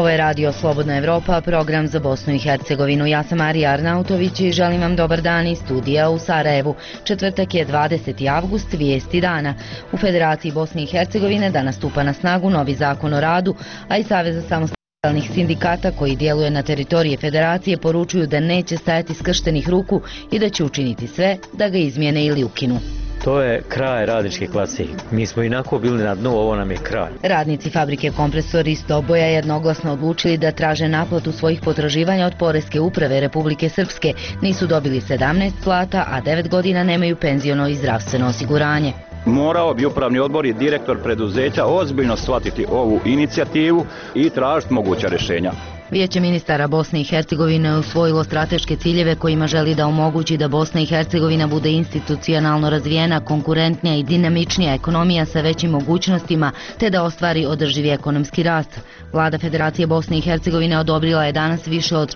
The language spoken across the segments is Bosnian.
Ovo je Radio Slobodna Evropa, program za Bosnu i Hercegovinu. Ja sam Marija Arnautović i želim vam dobar dan iz studija u Sarajevu. Četvrtak je 20. avgust, vijesti dana. U Federaciji Bosne i Hercegovine danas stupa na snagu novi zakon o radu, a i Savez za samostalnih sindikata koji djeluje na teritoriji Federacije poručuju da neće stajati skrštenih ruku i da će učiniti sve da ga izmijene ili ukinu. To je kraj radničke klase. Mi smo inako bili na dnu, ovo nam je kraj. Radnici fabrike Kompresor iz Doboja jednoglasno odlučili da traže naplatu svojih potraživanja od Poreske uprave Republike Srpske. Nisu dobili 17 plata, a 9 godina nemaju penziono i zdravstveno osiguranje. Morao bi upravni odbor i direktor preduzeća ozbiljno shvatiti ovu inicijativu i tražiti moguća rješenja. Vijeće ministara Bosne i Hercegovine usvojilo strateške ciljeve kojima želi da omogući da Bosna i Hercegovina bude institucionalno razvijena, konkurentnija i dinamičnija ekonomija sa većim mogućnostima, te da ostvari održivi ekonomski rast. Vlada Federacije Bosne i Hercegovine odobrila je danas više od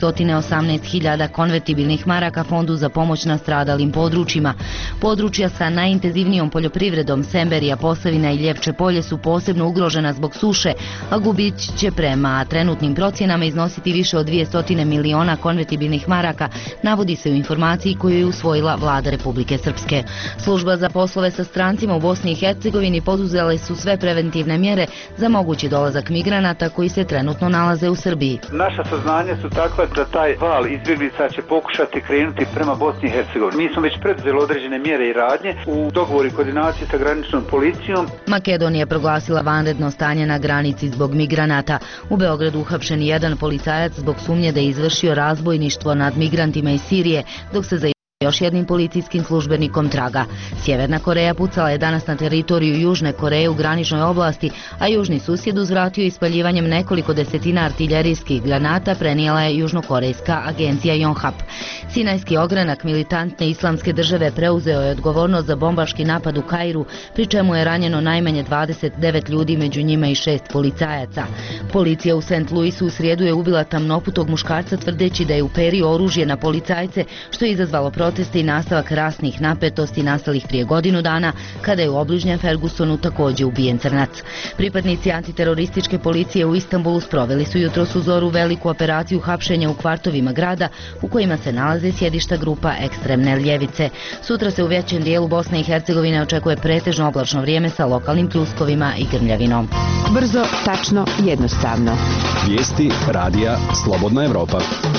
418.000 konvertibilnih maraka Fondu za pomoć nastradalim područjima. Područja sa najintenzivnijom poljoprivredom, Semberija, Posavina i Ljevče polje su posebno ugrožena zbog suše, a gubić će prema trenutnim procjenama iznositi više od 200 miliona konvertibilnih maraka, navodi se u informaciji koju je usvojila Vlada Republike Srpske. Služba za poslove sa strancima u Bosni i Hercegovini poduzele su sve preventivne mjere za mogući dolazak migranata koji se trenutno nalaze u Srbiji. Naša saznanja su takva da taj val izbjeglica će pokušati krenuti prema Bosni i Hercegovini. Mi smo već preduzeli određene mjere i radnje u dogovoru i koordinaciji sa graničnom policijom. Makedonija proglasila vanredno stanje na granici zbog migranata. U Beogradu uhapšen jedan policajac zbog sumnje da je izvršio razbojništvo nad migrantima iz Sirije, dok se za još jednim policijskim službenikom traga. Sjeverna Koreja pucala je danas na teritoriju Južne Koreje u graničnoj oblasti, a južni susjed uzvratio ispaljivanjem nekoliko desetina artiljerijskih granata, prenijela je južnokorejska agencija Yonhap. Sinajski ogranak militantne islamske države preuzeo je odgovornost za bombaški napad u Kairu, pri čemu je ranjeno najmanje 29 ljudi, među njima i 6 policajaca. Policija u St. Louisu u srijedu je ubila tamnoputog muškarca tvrdeći da je uperio oružje na policajce, što je izazvalo proteste i nastavak rasnih napetosti nastalih prije godinu dana, kada je u obližnjem Fergusonu također ubijen crnac. Pripadnici antiterorističke policije u Istanbulu sproveli su jutros u zoru veliku operaciju hapšenja u kvartovima grada u kojima se nalaze sjedišta grupa ekstremne ljevice. Sutra se u većem dijelu Bosne i Hercegovine očekuje pretežno oblačno vrijeme sa lokalnim pljuskovima i grmljavinom. Brzo, tačno, jednostavno. Vijesti radija Slobodna Evropa.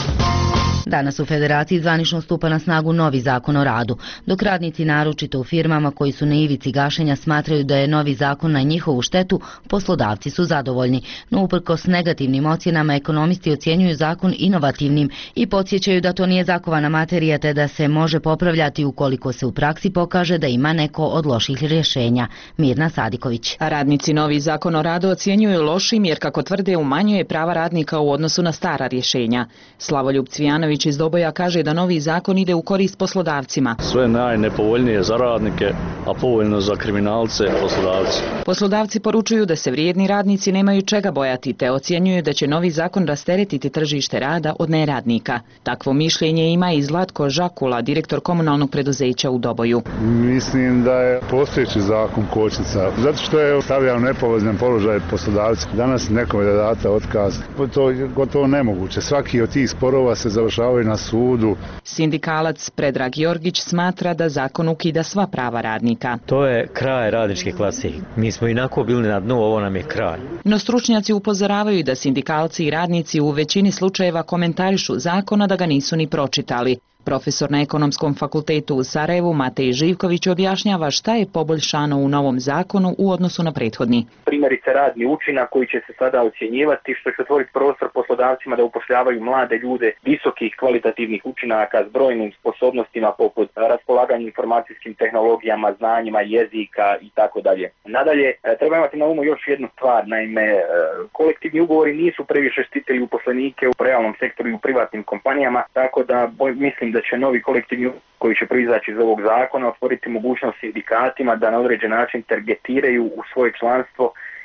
Danas u Federaciji zvanično stupa na snagu novi zakon o radu. Dok radnici naročito u firmama koji su na ivici gašenja smatraju da je novi zakon na njihovu štetu, poslodavci su zadovoljni. No uprkos negativnim ocjenama ekonomisti ocjenjuju zakon inovativnim i podsjećaju da to nije zakovana materija te da se može popravljati ukoliko se u praksi pokaže da ima neko od loših rješenja. Mirna Sadiković. Radnici novi zakon o radu ocjenjuju lošim jer, kako tvrde, umanjuje prava radnika u odnosu na stara rješenja. Slavoljub Cvijanović iz Doboja kaže da novi zakon ide u korist poslodavcima. Sve najnepovoljnije za radnike, a povoljno za kriminalce poslodavci. Poslodavci poručuju da se vrijedni radnici nemaju čega bojati, te ocjenjuju da će novi zakon rasteretiti tržište rada od neradnika. Takvo mišljenje ima i Zlatko Žakula, direktor komunalnog preduzeća u Doboju. Mislim da je postojeći zakon kočnica, zato što je stavljao nepovoljan položaj poslodavci. Danas nekome da date otkaz, to je gotovo nemoguće. Svaki od tih sporova se završavaju na sudu. Sindikalac Predrag Jorgić smatra da zakon ukida sva prava radnika. To je kraj radničke klase. Mi smo inako bili na dnu, ovo nam je kraj. No stručnjaci upozoravaju da sindikalci i radnici u većini slučajeva komentarišu zakona da ga nisu ni pročitali. Profesor na Ekonomskom fakultetu u Sarajevu Matej Živković objašnjava šta je poboljšano u novom zakonu u odnosu na prethodni. Primjerice radni učinak koji će se sada ocjenjivati, što će otvoriti prostor poslodavcima da upošljavaju mlade ljude visokih kvalitativnih učinaka s brojnim sposobnostima poput raspolaganja informacijskim tehnologijama, znanjima jezika i tako dalje. Nadalje, treba imati na umu još jednu stvar, naime, kolektivni ugovori nisu previše štitili uposlenike u realnom sektoru i u privatnim kompanijama, tako da mislim da će novi kolektivni koji će proizaći iz ovog zakona otvoriti mogućnost sindikatima da na određen način targetiraju u svoje članstvo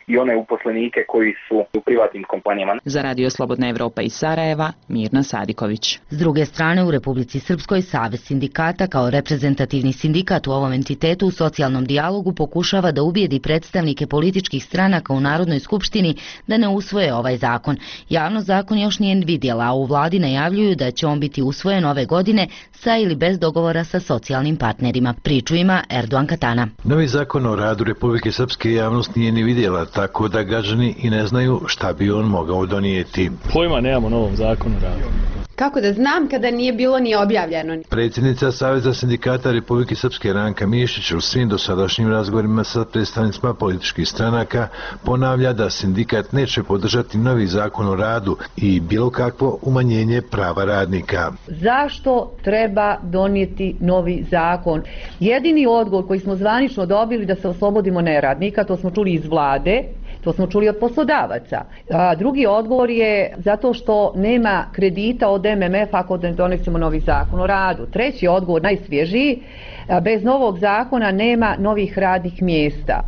i one uposlenike koji su u privatnim kompanijama. Za Radio Slobodna Evropa iz Sarajeva, Mirna Sadiković. S druge strane, u Republici Srpskoj Savez sindikata kao reprezentativni sindikat u ovom entitetu u socijalnom dijalogu pokušava da ubijedi predstavnike političkih stranaka u Narodnoj skupštini da ne usvoje ovaj zakon. Javno zakon još nije vidjela, a u vladi najavljuju da će on biti usvojen ove godine sa ili bez dogovora sa socijalnim partnerima. Priču ima Erdogan Katana. Novi zakon o radu Republike Srpske javnost nije ni vidjela, tako da građani i ne znaju šta bi on mogao donijeti. Pojma nemamo o novom zakonu o radu. Kako da znam kada nije bilo ni objavljeno? Predsjednica Saveza sindikata Republike Srpske Ranka Mišić u svim dosadašnjim razgovorima sa predstavnicima političkih stranaka ponavlja da sindikat neće podržati novi zakon o radu i bilo kakvo umanjenje prava radnika. Zašto treba donijeti novi zakon? Jedini odgovor koji smo zvanično dobili da se oslobodimo neradnika, to smo čuli iz vlade, to smo čuli od poslodavaca. A drugi odgovor je zato što nema kredita od MMF ako ne donesemo novi zakon o radu. Treći odgovor, najsvježiji, bez novog zakona nema novih radnih mjesta.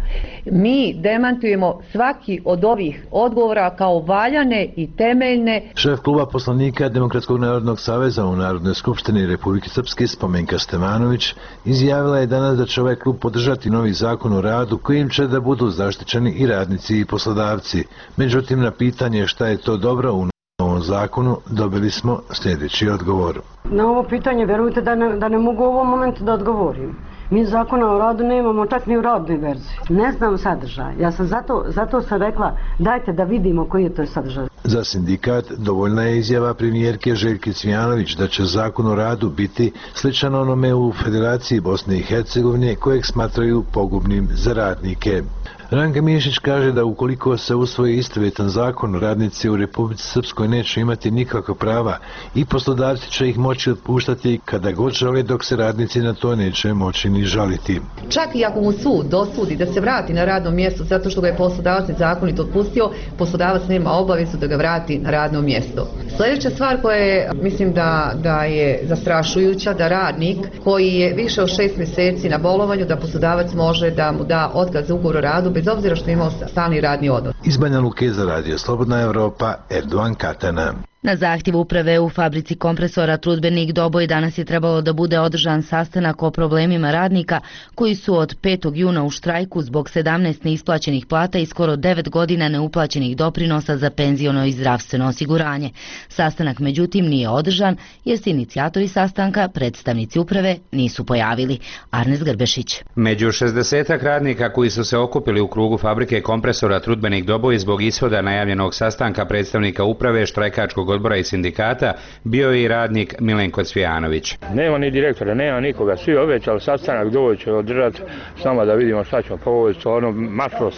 Mi demantujemo svaki od ovih odgovora kao valjane i temeljne. Šef kluba poslanika Demokratskog narodnog saveza u Narodnoj skupštini Republike Srpske Spomenka Stevanović izjavila je danas da će ovaj klub podržati novi zakon o radu kojim će da budu zaštićeni i radnici i poslodavci. Međutim, na pitanje šta je to dobro u ovom zakonu dobili smo sljedeći odgovor. Na ovo pitanje vjerujte da ne mogu u ovom momentu da odgovorim. Mi zakona o radu nemamo čak ni u radnoj verziji. Ne znam sadržaj. Ja sam zato sam rekla dajte da vidimo koji je to sadržaj. Za sindikat dovoljna je izjava premijerke Željke Cvijanović da će zakon o radu biti sličan onome u Federaciji Bosne i Hercegovine kojeg smatraju pogubnim za radnike. Ranka Mišić kaže da ukoliko se usvoji istovjetan zakon, radnici u Republici Srpskoj neće imati nikakva prava i poslodavci će ih moći otpuštati kada god žele, dok se radnici na to neće moći ni žaliti. Čak i ako mu sud dosudi da se vrati na radno mjesto zato što ga je poslodavac nezakonito otpustio, poslodavac nema obavezu da ga vrati na radno mjesto. Sljedeća stvar koja je, mislim da je zastrašujuća, da radnik koji je više od 6 mjeseci na bolovanju, da poslodavac može da mu da otkaz za ugovor o radu bez obzira što je imao stalni radni odnos. Iz Banja Luke za Radio Slobodna Evropa, Erdogan Katana. Na zahtjev uprave u fabrici kompresora Trudbenik Doboj danas je trebalo da bude održan sastanak o problemima radnika koji su od 5. juna u štrajku zbog 17 neisplaćenih plata i skoro 9 godina neuplaćenih doprinosa za penziono i zdravstveno osiguranje. Sastanak međutim nije održan jer se inicijatori sastanka, predstavnici uprave, nisu pojavili. Arnes Grbešić. Među 60 radnika koji su se okupili u krugu fabrike kompresora Trudbenik Doboj zbog ishoda najavljenog sastanka predstavnika uprave, štrajkačkog odbora i sindikata bio je i radnik Milenko Cvijanović. Nema ni direktora, nema nikoga, svi obećali sastanak, doći održati s nama da vidimo šta ćemo povojiti, ono mašlo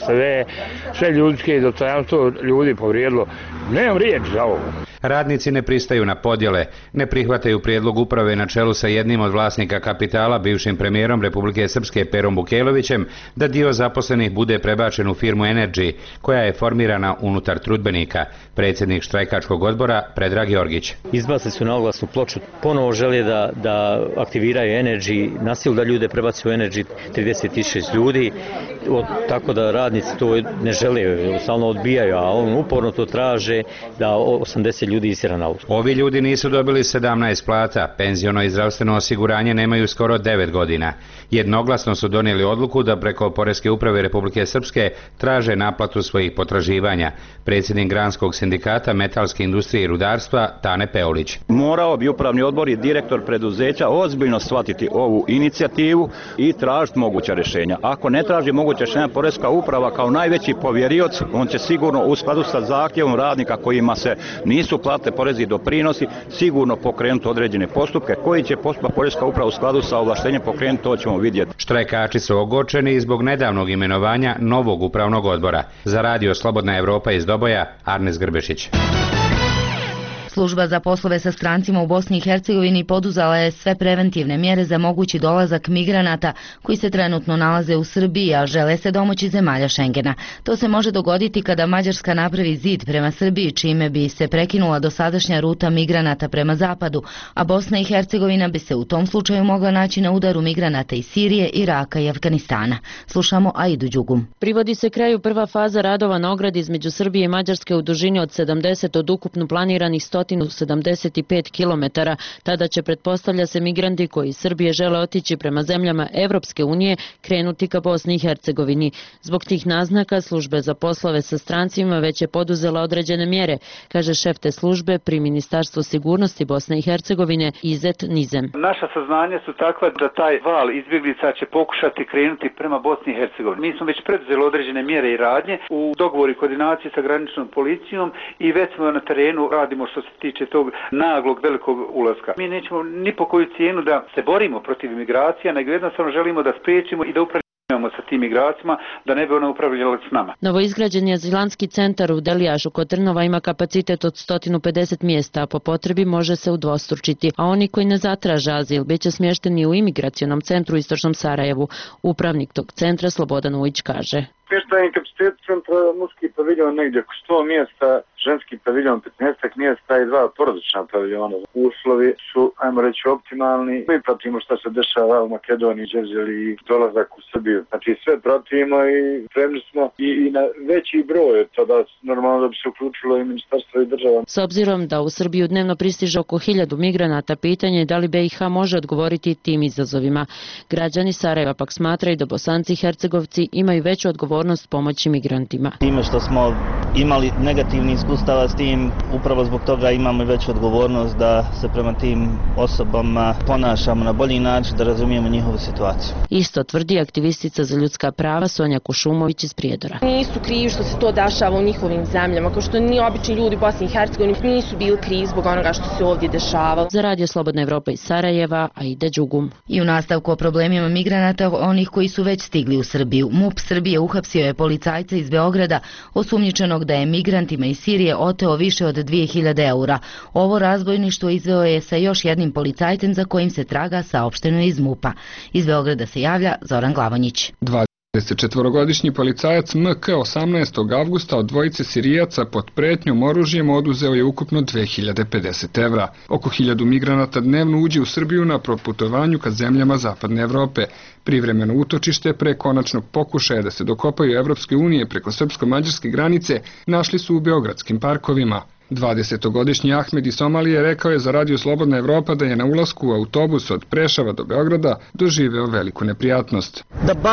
sve ljudske i dostojanstvo ljudi povrijedilo. Nemam riječ za ovo. Radnici ne pristaju na podjele, ne prihvataju prijedlog uprave na čelu sa jednim od vlasnika kapitala, bivšim premijerom Republike Srpske Perom Bukelevićem, da dio zaposlenih bude prebačen u firmu Energy, koja je formirana unutar Trudbenika. Predsjednik štrajkačkog odbora Predrag Jorgić. Izbacili su na oglasnu ploču, ponovo žele da aktiviraju Energy, nasilu da ljude prebaci u Energy, 36 ljudi, tako da radnici to ne žele, stalno odbijaju, a on uporno to traže da 80 ljudi isjera na ulicu. Ovi ljudi nisu dobili 17 plata, penziono i zdravstveno osiguranje nemaju skoro 9 godina. Jednoglasno su donijeli odluku da preko Poreske uprave Republike Srpske traže naplatu svojih potraživanja. Predsjednik granskog sindikata metalske industrije i rudarstva Tane Peolić. Morao bi upravni odbor i direktor preduzeća ozbiljno shvatiti ovu inicijativu i tražiti moguća rješenja. Ako ne traži moguća rješenja, Poreska uprava kao najveći povjerioc, on će sigurno u skladu sa zahtjevom radnika kojima se nisu platili porezi i doprinosi, sigurno pokrenuti određene postupke. Koji će postupak Poreska uprava u skladu sa ovlaštenjem pokrenuti, to ćemo vidjeti. Štrajkači su ogorčeni zbog nedavnog imenovanja novog upravnog odbora. Za Radio Slobodna Evropa iz Doboja, Arnes Grbešić. Služba za poslove sa strancima u Bosni i Hercegovini poduzela je sve preventivne mjere za mogući dolazak migranata koji se trenutno nalaze u Srbiji, a žele se domoći zemalja Šengena. To se može dogoditi kada Mađarska napravi zid prema Srbiji, čime bi se prekinula dosadašnja ruta migranata prema zapadu, a Bosna i Hercegovina bi se u tom slučaju mogla naći na udaru migranata iz Sirije, Iraka i Afganistana. Slušamo Aidu Đugum. Privodi se kraju prva faza radova na ogradi između Srbije i Mađarske u dužini od 70 od ukupno planiranih 175 km. Tada će, pretpostavlja se, migranti koji iz Srbije žele otići prema zemljama Evropske unije krenuti ka Bosni i Hercegovini. Zbog tih naznaka službe za poslove sa strancima već je poduzela određene mjere, kaže šef te službe pri Ministarstvu sigurnosti Bosne i Hercegovine Izet Nizem. Naša saznanja su takva da taj val izbjeglica će pokušati krenuti prema Bosni i Hercegovini. Mi smo već preduzeli određene mjere i radnje u dogovoru i koordinaciji sa graničnom policijom i već smo na terenu radimo što se tiče tog naglog velikog ulaska. Mi nećemo ni po koju cijenu da se borimo protiv imigracija, nego jednostavno želimo da spriječimo i da upravljamo sa tim migracijama, da ne bi ona upravljala s nama. Novoizgrađeni azilantski centar u Delijašu kod Trnova ima kapacitet od 150 mjesta, a po potrebi može se udvostručiti, a oni koji ne zatraže azil biće smješteni u imigracionom centru u istočnom Sarajevu. Upravnik tog centra Slobodan Ujić kaže: Smještajni kapacitet centra, muški paviljon negdje oko 100 mjesta, ženski paviljon 15 mjesta i 2 porodična paviljona. Uslovi su, ajmo reći, optimalni. Mi pratimo šta se dešava u Makedoniji, Đevđeli i dolazak u Srbiju. Znači sve pratimo i spremni smo i na veći broj, tada normalno da bi se uključilo i ministarstvo i država. S obzirom da u Srbiju dnevno pristiže oko 1000 migranata, pitanje je da li BiH može odgovoriti tim izazovima. Građani Sarajeva pak smatraju da Bosanci i Hercegovci imaju veću odgovornost pomoći migrantima. Time što smo imali negativni iskustava s tim, upravo zbog toga imamo veću odgovornost da se prema tim osobama ponašamo na bolji način, da razumijemo njihovu situaciju. Isto tvrdi aktivistica za ljudska prava Sonja Kušumović iz Prijedora. Nisu krivi što se to dešava u njihovim zemljama, kao što ni obični ljudi u Bosni i Hercegovini nisu bili krivi zbog onoga što se ovdje dešavalo. Za Radio Slobodna Evropa iz Sarajeva, Aida Đugum. I u nastavku o problemima migranata, onih koji su već stigli u Srbiju. MUP Srbije uhapsio je policajca iz Beograda osumnjičenog da je migrantima iz Sirije oteo više od 2000 eura. Ovo razbojništvo izveo je sa još jednim policajcem za kojim se traga, saopšteno iz MUP-a. Iz Beograda se javlja Zoran Glavonjić. 24-godišnji policajac MK 18. avgusta od dvojice Sirijaca pod pretnjom oružjem oduzeo je ukupno 2050 evra. Oko 1000 migranata dnevno uđe u Srbiju na proputovanju ka zemljama Zapadne Evrope. Privremeno utočište pre konačnog pokušaja da se dokopaju Evropske unije preko srpsko-mađarske granice našli su u beogradskim parkovima. 20-godišnji Ahmed iz Somalije rekao je za Radio Slobodna Evropa da je na ulasku u autobus od Preševa do Beograda doživeo veliku neprijatnost.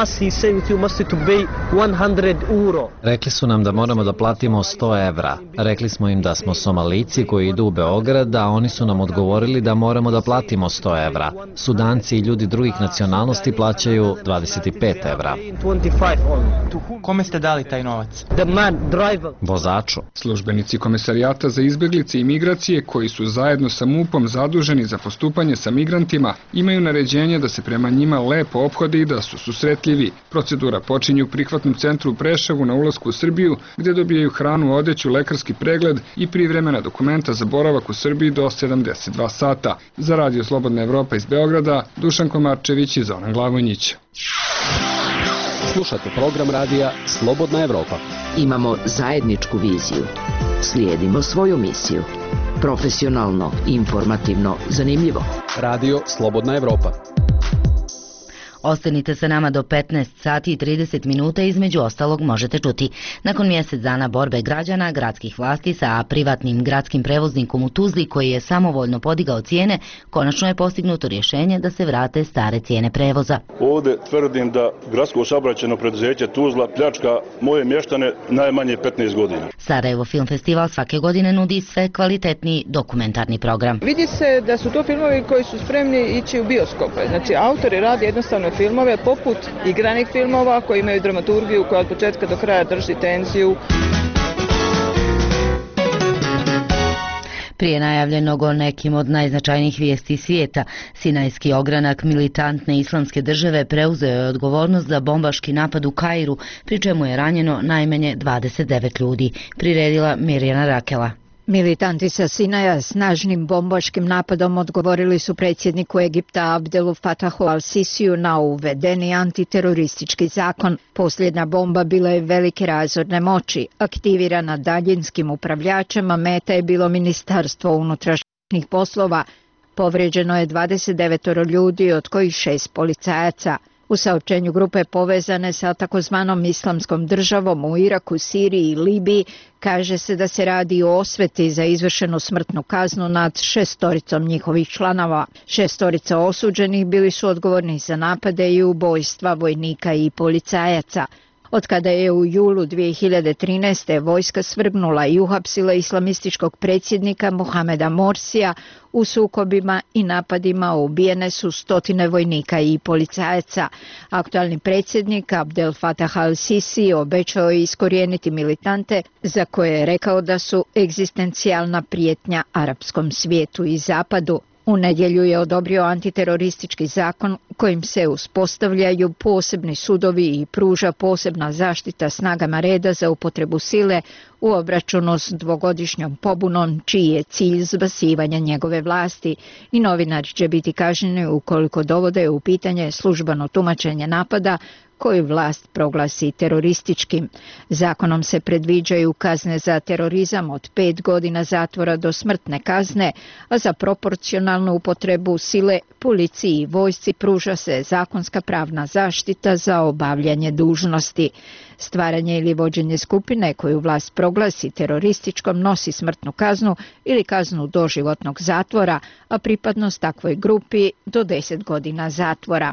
Rekli su nam da moramo da platimo 100 evra. Rekli smo im da smo Somalici koji idu u Beograd, a oni su nam odgovorili da moramo da platimo 100 evra. Sudanci i ljudi drugih nacionalnosti plaćaju 25 evra. Kome ste dali taj novac? Vozaču. Službenici komesarijata za izbjeglice i migracije, koji su zajedno sa MUP-om zaduženi za postupanje sa migrantima, imaju naređenje da se prema njima lepo ophode i da su susretljivi. Procedura počinje u prihvatnom centru u Preševu na ulasku u Srbiju, gdje dobijaju hranu, odeću, lekarski pregled i privremena dokumenta za boravak u Srbiji do 72 sata. Za Radio Slobodna Evropa iz Beograda, Dušan Komarčević i Zoran Glavonjić. Slušate program radija Slobodna Evropa. Imamo zajedničku viziju. Slijedimo svoju misiju. Profesionalno, informativno, zanimljivo. Radio Slobodna Evropa. Ostanite sa nama do 15 sati i 30 minuta, između ostalog možete čuti. Nakon mjesec dana borbe građana, gradskih vlasti sa privatnim gradskim prevoznikom u Tuzli koji je samovoljno podigao cijene, konačno je postignuto rješenje da se vrate stare cijene prevoza. Ovdje tvrdim da gradsko saobraćajno preduzeće Tuzla pljačka moje mještane najmanje 15 godina. Sarajevo Film Festival svake godine nudi sve kvalitetniji dokumentarni program. Vidi se da su to filmovi koji su spremni ići u bioskope. Znači, autori radi jednostavno filmove poput igranih filmova koji imaju dramaturgiju koja od početka do kraja drži tenziju. Prije najavljenog o nekim od najznačajnijih vijesti svijeta, Sinajski ogranak militantne islamske države preuzeo je odgovornost za bombaški napad u Kairu, pri čemu je ranjeno najmanje 29 ljudi, priredila Mirjana Rakela. Militanti sa Sinaja snažnim bombaškim napadom odgovorili su predsjedniku Egipta Abdelu Fatahu al-Sisiju na uvedeni antiteroristički zakon. Posljednja bomba bila je velike razorne moći. Aktivirana daljinskim upravljačem, a meta je bilo Ministarstvo unutrašnjih poslova. Povrijeđeno je 29 ljudi, od kojih 6 policajaca. U saopćenju grupe povezane sa takozvanom islamskom državom u Iraku, Siriji i Libiji kaže se da se radi o osveti za izvršenu smrtnu kaznu nad 6 njihovih članova. 6 osuđenih bili su odgovorni za napade i ubojstva vojnika i policajaca. Otkada je u julu 2013. vojska svrgnula i uhapsila islamističkog predsjednika Mohameda Morsija, u sukobima i napadima ubijene su 100 vojnika i policajaca. Aktualni predsjednik Abdel Fattah al-Sisi obećao je iskorijeniti militante za koje je rekao da su egzistencijalna prijetnja arapskom svijetu i zapadu. U nedjelju je odobrio antiteroristički zakon kojim se uspostavljaju posebni sudovi i pruža posebna zaštita snagama reda za upotrebu sile u obračunu s dvogodišnjom pobunom čiji je cilj zbacivanje njegove vlasti i novinari će biti kažnjeni ukoliko dovode u pitanje službeno tumačenje napada koju vlast proglasi terorističkim. Zakonom se predviđaju kazne za terorizam od 5 godina zatvora do smrtne kazne, a za proporcionalnu upotrebu sile policiji i vojsci pruža se zakonska pravna zaštita za obavljanje dužnosti. Stvaranje ili vođenje skupine koju vlast proglasi terorističkom nosi smrtnu kaznu ili kaznu doživotnog zatvora, a pripadnost takvoj grupi do 10 godina zatvora.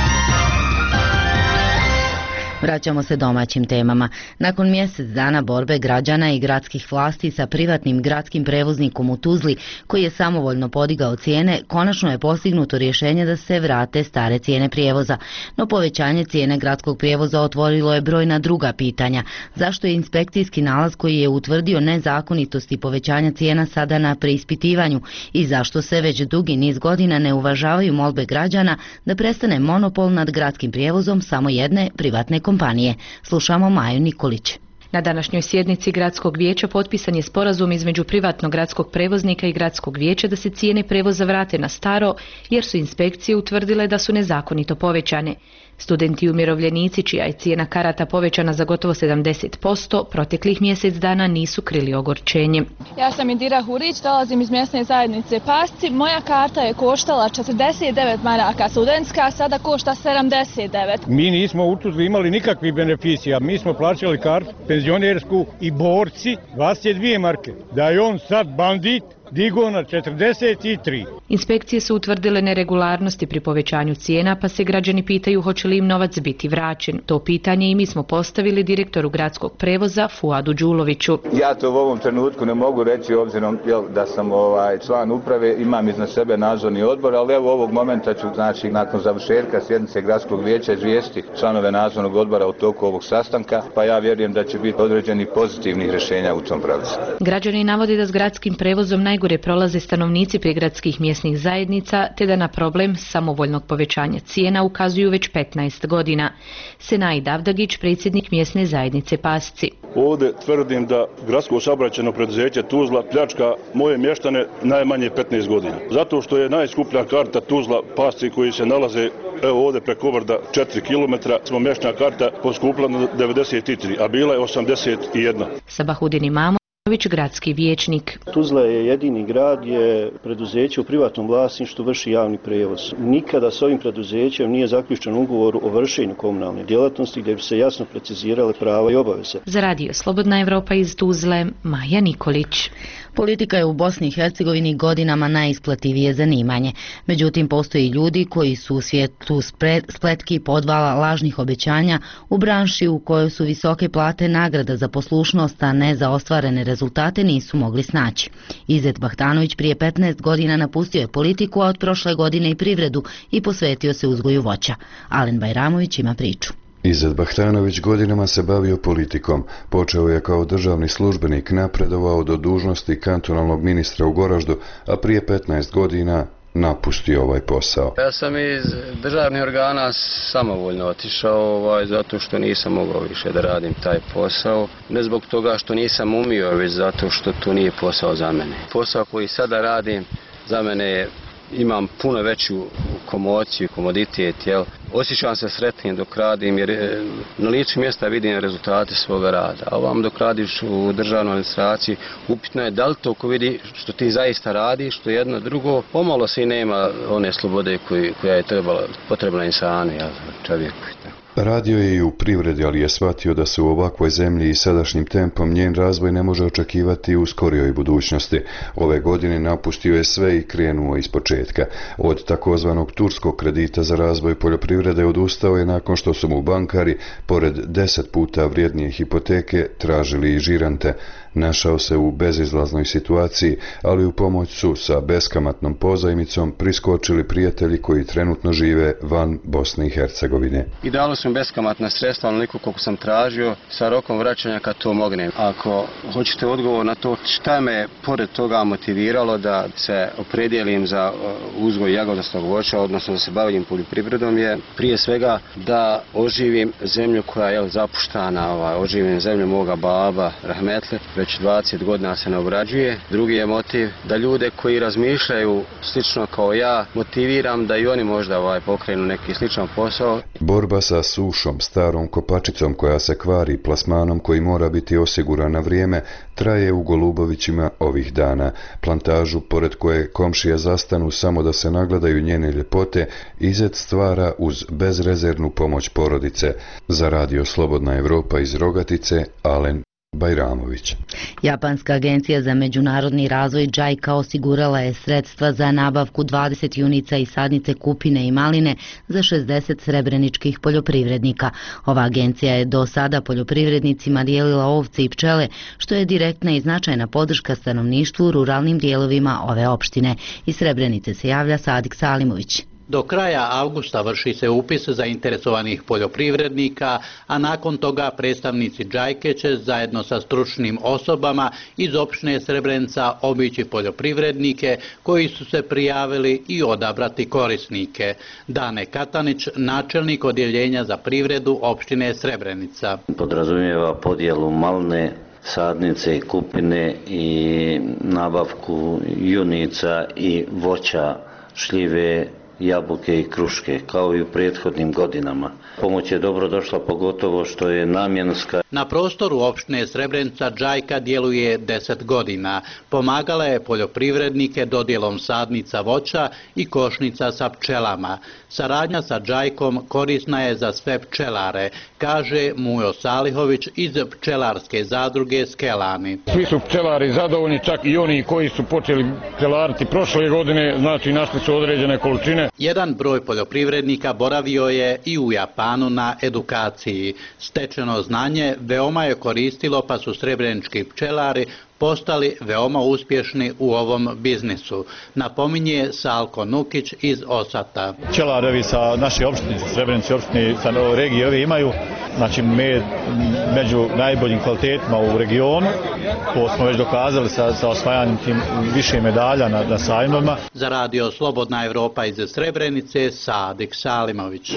Vraćamo se domaćim temama. Nakon mjesec dana borbe građana i gradskih vlasti sa privatnim gradskim prevoznikom u Tuzli, koji je samovoljno podigao cijene, konačno je postignuto rješenje da se vrate stare cijene prijevoza. No povećanje cijene gradskog prijevoza otvorilo je brojna druga pitanja. Zašto je inspekcijski nalaz koji je utvrdio nezakonitosti povećanja cijena sada na preispitivanju i zašto se već dugi niz godina ne uvažavaju molbe građana da prestane monopol nad gradskim prijevozom samo jedne privatne kompanije. Slušamo Maju Nikolić. Na današnjoj sjednici gradskog vijeća potpisan je sporazum između privatnog gradskog prevoznika i gradskog vijeća da se cijene prevoza vrate na staro, jer su inspekcije utvrdile da su nezakonito povećane. Studenti i umirovljenici, čija je cijena karata povećana za gotovo 70%, proteklih mjesec dana nisu krili ogorčenje. Ja sam Indira Hurić, dolazim iz mjesne zajednice Pasci. Moja karta je koštala 49 maraka studentska, sada košta 79. Mi nismo u Tuzli imali nikakvih beneficija, mi smo plaćali kartu penzionersku i borci 22 marke. Da je on sad bandit, digo na 43. Inspekcije su utvrdile neregularnosti pri povećanju cijena, pa se građani pitaju hoće li im novac biti vraćen. To pitanje i mi smo postavili direktoru gradskog prevoza Fuadu Đuloviću. Ja to u ovom trenutku ne mogu reći obzirom da sam član uprave, imam iznad sebe nadzorni odbor, ali evo ovog momenta ću, znači nakon završetka sjednice gradskog vijeća izvijestiti članove nadzornog odbora u toku ovog sastanka, pa ja vjerujem da će biti određeni pozitivnih rješenja u tom pravcu. Građani navode da s gradskim prevozom najgore prolaze stanovnici prigradskih mjesnih zajednica, te da na problem samovoljnog povećanja cijena ukazuju već 15 godina. Senaid Davdagić, predsjednik mjesne zajednice Pasci. Ovdje tvrdim da gradsko saobraćajno preduzeće Tuzla pljačka moje mještane najmanje 15 godina. Zato što je najskuplja karta Tuzla Pasci koji se nalaze evo ovdje preko Brda 4 km, smo mještana karta poskupila na 93, a bila je 81. Sabahudin Imamo, gradski vijećnik. Tuzla je jedini grad gdje preduzeće u privatnom vlasništvu vrši javni prijevoz. Nikada s ovim preduzećem nije zaključen ugovor o vršenju komunalne djelatnosti gdje bi se jasno precizirale prava i obaveze. Za radio Slobodna Evropa iz Tuzle, Maja Nikolić. Politika je u Bosni i Hercegovini godinama najisplativije zanimanje. Međutim, postoji ljudi koji su u svijetu spletki, podvala, lažnih obećanja u branši u kojoj su visoke plate nagrada za poslušnost, a ne za ostvarene rezultate nisu mogli snaći. Izet Bahtanović prije 15 godina napustio je politiku, a od prošle godine i privredu i posvetio se uzgoju voća. Alen Bajramović ima priču. Izet Bahtanović godinama se bavio politikom. Počeo je kao državni službenik, napredovao do dužnosti kantonalnog ministra u Goraždu, a prije 15 godina napustio ovaj posao. Ja sam iz državnih organa samovoljno otišao zato što nisam mogao više da radim taj posao. Ne zbog toga što nisam umio, već zato što to nije posao za mene. Posao koji sada radim za mene je, imam puno veću komociju, komoditet, osjećam se sretnim dok radim jer na licu mjesta vidim rezultate svoga rada. A ovam dok radiš u državnoj administraciji, upitno je da li to ko vidi što ti zaista radiš, što jedno drugo, pomalo se i nema one slobode koja je potrebna insanu, čovjeku. Radio je i u privredi, ali je shvatio da se u ovakvoj zemlji i sadašnjim tempom njen razvoj ne može očekivati u skorijoj budućnosti. Ove godine napustio je sve i krenuo ispočetka. Od takozvanog turskog kredita za razvoj poljoprivrede odustao je nakon što su mu bankari, pored 10 puta vrijednije hipoteke, tražili i žirante. Našao se u bezizlaznoj situaciji, ali u pomoć su sa beskamatnom pozajmicom priskočili prijatelji koji trenutno žive van Bosne i Hercegovine. I dalo su mi beskamatna sredstva, onoliko koliko sam tražio, sa rokom vraćanja kad to mognem. Ako hoćete odgovor na to šta me pored toga motiviralo da se opredijelim za uzgoj jagodastog voća, odnosno da se bavim poljoprivredom, je prije svega da oživim zemlju koja je zapuštana, oživim zemlju moga baba, rahmetli, već 20 godina se ne obrađuje. Drugi je motiv da ljude koji razmišljaju slično kao ja motiviram da i oni možda pokrenu neki sličan posao. Borba sa sušom, starom kopačicom koja se kvari, plasmanom koji mora biti osiguran na vrijeme, traje u Golubovićima ovih dana. Plantažu pored koje komšije zastanu samo da se nagledaju njene ljepote, Izet stvara uz bezrezervnu pomoć porodice. Za Radio Slobodna Evropa iz Rogatice, Alen Bajramović. Japanska agencija za međunarodni razvoj JICA osigurala je sredstva za nabavku 20 junica i sadnice kupine i maline za 60 srebreničkih poljoprivrednika. Ova agencija je do sada poljoprivrednicima dijelila ovce i pčele, što je direktna i značajna podrška stanovništvu u ruralnim dijelovima ove opštine. Iz Srebrenice se javlja Sadik Salimović. Do kraja avgusta vrši se upis zainteresovanih poljoprivrednika, a nakon toga predstavnici JICA će zajedno sa stručnim osobama iz opštine Srebrenica obići poljoprivrednike koji su se prijavili i odabrati korisnike. Dane Katanić, načelnik odjeljenja za privredu opštine Srebrenica. Podrazumijeva podjelu maline, sadnice, kupine i nabavku junica i voća, šljive, jabuke i kruške, kao i u prethodnim godinama. Pomoć je dobro došla, pogotovo što je namjenska. Na prostoru opštine Srebrenica JICA djeluje 10 godina. Pomagala je poljoprivrednike dodjelom sadnica voća i košnica sa pčelama. Saradnja sa JICA-om korisna je za sve pčelare, kaže Mujo Salihović iz pčelarske zadruge Skelani. Svi su pčelari zadovoljni, čak i oni koji su počeli pčelariti prošle godine, znači našli su određene količine. Jedan broj poljoprivrednika boravio je i u Japanu na edukaciji. Stečeno znanje veoma je koristilo, pa su srebrenički pčelari postali veoma uspješni u ovom biznisu, napominje Salko Nukić iz Osata. Pčelarevi sa naše opštine, Srebrenice opštine, sa regije ove imaju, znači med među najboljim kvalitetima u regionu. To smo već dokazali sa osvajanjem tim više medalja na sajmovima. Za Radio Slobodna Evropa iz Srebrenice, Sadik Salimović.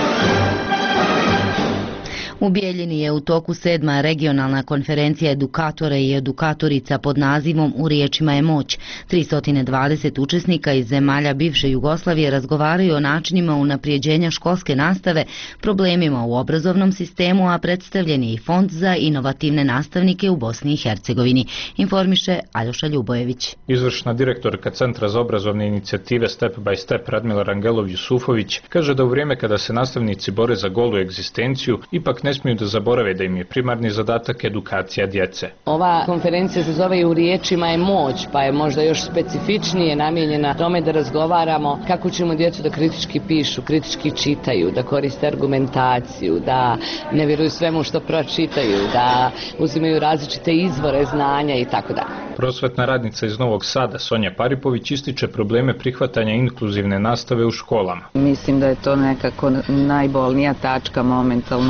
U Bijeljini je u toku 7. regionalna konferencija edukatora i edukatorica pod nazivom U riječima je moć. 320 učesnika iz zemalja bivše Jugoslavije razgovaraju o načinima unaprijeđenja školske nastave, problemima u obrazovnom sistemu, a predstavljen je i Fond za inovativne nastavnike u Bosni i Hercegovini, informiše Aljoša Ljubojević. Izvršna direktorka Centra za obrazovne inicijative Step by Step Radmila Rangelov-Jusufović kaže da u vrijeme kada se nastavnici bore za golu egzistenciju, ipak ne smiju da zaborave da im je primarni zadatak edukacija djece. Ova konferencija se zove U riječima je moć, pa je možda još specifičnije namijenjena tome da razgovaramo kako ćemo djecu da kritički pišu, kritički čitaju, da koriste argumentaciju, da ne vjeruju svemu što pročitaju, da uzimaju različite izvore znanja i tako dalje. Prosvetna radnica iz Novog Sada Sonja Paripović ističe probleme prihvatanja inkluzivne nastave u školama. Mislim da je to nekako najbolnija tačka momentalno u svim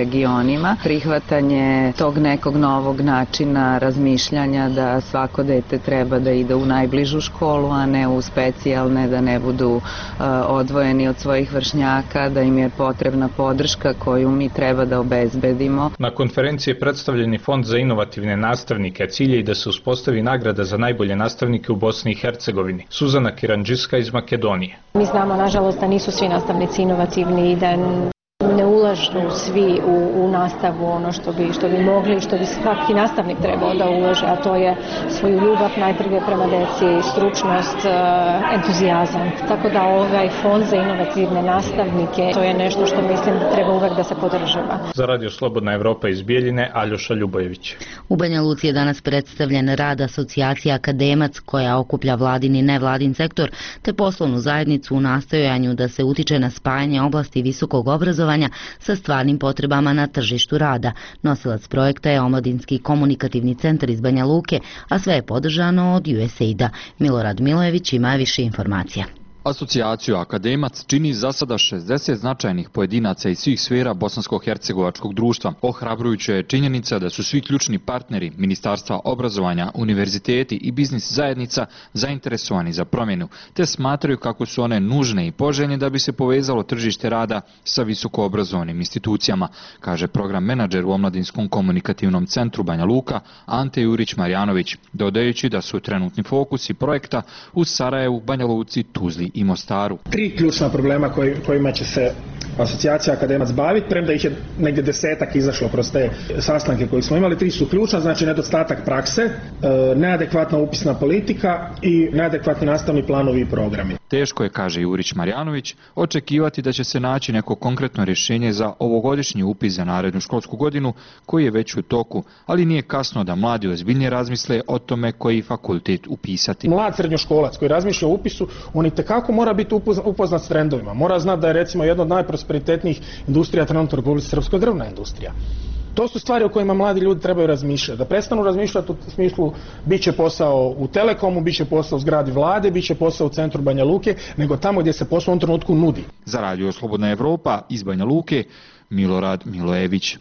regionima, prihvatanje tog nekog novog načina razmišljanja da svako dete treba da ide u najbližu školu, a ne u specijalne, da ne budu odvojeni od svojih vršnjaka, da im je potrebna podrška koju mi treba da obezbedimo. Na konferenciji je predstavljen Fond za inovativne nastavnike, cilj je i da se uspostavi nagrada za najbolje nastavnike u Bosni i Hercegovini. Suzana Kirandžiska iz Makedonije. Mi znamo, nažalost, da nisu svi nastavnici inovativni i da ne ulažu svi u nastavu ono što bi mogli i što bi svaki nastavnik trebao da ulaže, a to je svoju ljubav najprije prema deci, stručnost, entuzijazam. Tako da ovaj fond za inovativne nastavnike, to je nešto što mislim da treba uvek da se podržava. Za Radio Slobodna Evropa iz Bijeljine, Aljoša Ljubojević. U Banja Luci je danas predstavljen rad asocijacije Akademac, koja okuplja vladin i nevladin sektor, te poslovnu zajednicu u nastojanju da se utiče na spajanje oblasti visokog obrazovanja sa stvarnim potrebama na tržištu rada. Nosilac projekta je Omladinski komunikativni centar iz Banja Luke, a sve je podržano od USAID-a. Milorad Milojević ima više informacija. Asocijaciju Akademac čini za sada 60 značajnih pojedinaca iz svih sfera bosansko-hercegovačkog društva. Ohrabrujuća je činjenica da su svi ključni partneri Ministarstva obrazovanja, univerziteti i biznis zajednica zainteresovani za promjenu, te smatraju kako su one nužne i poželjne da bi se povezalo tržište rada sa visokoobrazovnim institucijama, kaže program menadžer u Omladinskom komunikativnom centru Banja Luka Ante Jurić-Marjanović, dodajući da su trenutni fokusi projekta u Sarajevu, Banja Luci, Tuzli i Mostaru. 3 ključna problema kojima će se asocijacija Akademac baviti, premda ih je negdje 10-ak izašlo kroz te sastanke koje smo imali. 3 su ključna, znači nedostatak prakse, neadekvatna upisna politika i neadekvatni nastavni planovi i programi. Teško je, kaže Jurić Marjanović, očekivati da će se naći neko konkretno rješenje za ovogodišnji upis za narednu školsku godinu, koji je već u toku, ali nije kasno da mladi ozbiljnije razmisle o tome koji fakultet upisati. Mlad srednjoškolac koji razmišlja o upisu, on itekako mora biti upoznat s trendovima. Mora znati da je recimo jedna od najprosperitetnijih industrija trenutno u Republici Srpskoj drvna industrija. To su stvari o kojima mladi ljudi trebaju razmišljati. Da prestanu razmišljati u smislu bit će posao u Telekomu, bit će posao u zgradi vlade, bit će posao u centru Banja Luke, nego tamo gdje se posao u ovom trenutku nudi. Za Radio Slobodna Evropa iz Banja Luke, Milorad Milojević.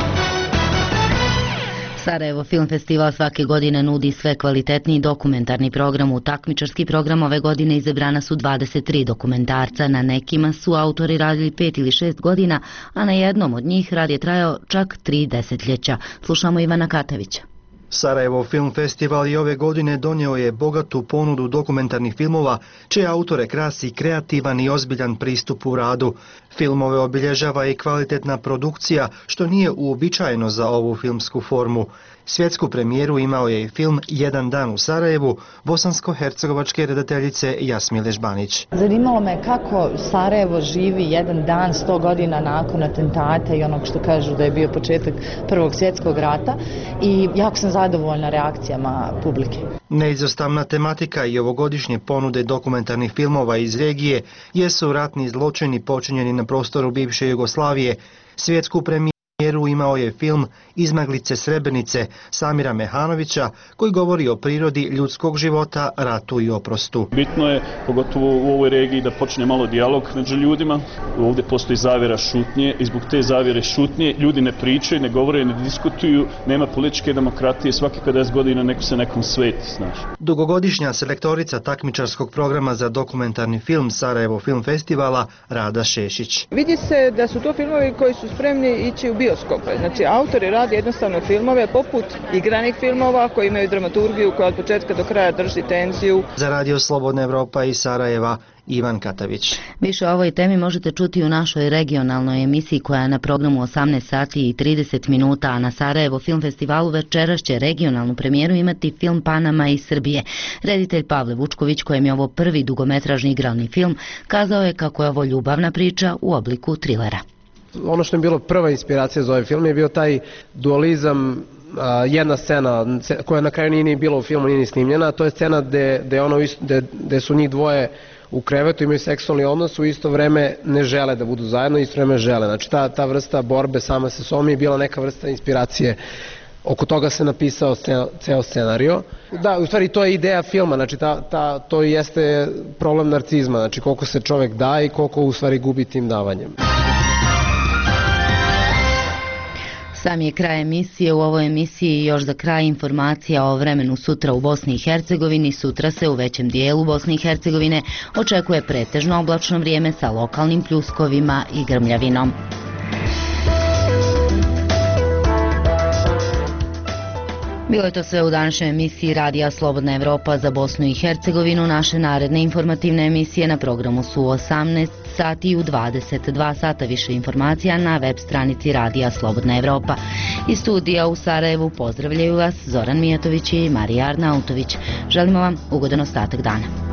Sarajevo Film Festival svake godine nudi sve kvalitetniji dokumentarni program. U takmičarski program ove godine izabrana su 23 dokumentarca. Na nekima su autori radili 5 ili 6 godina, a na jednom od njih rad je trajao čak 3 desetljeća. Slušamo Ivana Katavića. Sarajevo Film Festival i ove godine donio je bogatu ponudu dokumentarnih filmova, čije autore krasi kreativan i ozbiljan pristup u radu. Filmove obilježava i kvalitetna produkcija, što nije uobičajeno za ovu filmsku formu. Svjetsku premijeru imao je i film Jedan dan u Sarajevu, bosansko-hercegovačke redateljice Jasmile Žbanić. Zanimalo me kako Sarajevo živi jedan dan 100 godina nakon atentata i onog što kažu da je bio početak Prvog svjetskog rata, i jako sam zadovoljna reakcijama publike. Neizostavna tematika i ovogodišnje ponude dokumentarnih filmova iz regije jesu ratni zločini počinjeni na prostoru bivše Jugoslavije. Svjetsku premijeru imao je film Izmaglice Srebrenice Samira Mehanovića, koji govori o prirodi ljudskog života, ratu i oprostu. Bitno je, pogotovo u ovoj regiji, da počne malo dijalog među ljudima. Ovdje postoji zavjera šutnje i zbog te zavjere šutnje ljudi ne pričaju, ne govore, ne diskutuju, nema političke demokratije, svaki 50 godina neko se nekom sveti, znaš. Dugogodišnja selektorica takmičarskog programa za dokumentarni film Sarajevo Film Festivala Rada Šešić. Vidi se da su to filmovi koji su spremni ići u bioskope. Znači, autori rade jednostavno filmove poput igranih filmova koji imaju dramaturgiju koja od početka do kraja drži tenziju. Za Radio Slobodna Evropa iz Sarajeva, Ivan Katavić. Više o ovoj temi možete čuti u našoj regionalnoj emisiji koja je na programu 18 sati i 30 minuta, a na Sarajevo Film Festivalu večeras će regionalnu premijeru imati film Panama iz Srbije. Reditelj Pavle Vučković, kojem je ovo prvi dugometražni igrani film, kazao je kako je ovo ljubavna priča u obliku trilera. Ono što je bilo prva inspiracija za ovaj film je bio taj dualizam, jedna scena koja na kraju nije ni bila u filmu, nije ni snimljena, a to je scena gde su njih dvoje u krevetu, imaju seksualni odnos, u isto vreme ne žele da budu zajedno, isto vreme žele. Znači ta vrsta borbe sama sa sobom je bila neka vrsta inspiracije. Oko toga se napisao ceo scenario. Da, u stvari to je ideja filma, znači to jeste problem narcizma, znači koliko se čovjek da i koliko u stvari gubi tim davanjem. Sam je kraj emisije. U ovoj emisiji još za kraj informacija o vremenu sutra u Bosni i Hercegovini. Sutra se u većem dijelu Bosne i Hercegovine očekuje pretežno oblačno vrijeme sa lokalnim pljuskovima i grmljavinom. Bilo je to sve u današnjoj emisiji Radija Slobodna Evropa za Bosnu i Hercegovinu. Naše naredne informativne emisije na programu su u 18 sati i u 22 sata. Više informacija na web stranici Radija Slobodna Evropa. Iz studija u Sarajevu pozdravljaju vas Zoran Mijatović i Marija Arnautović. Želimo vam ugodan ostatak dana.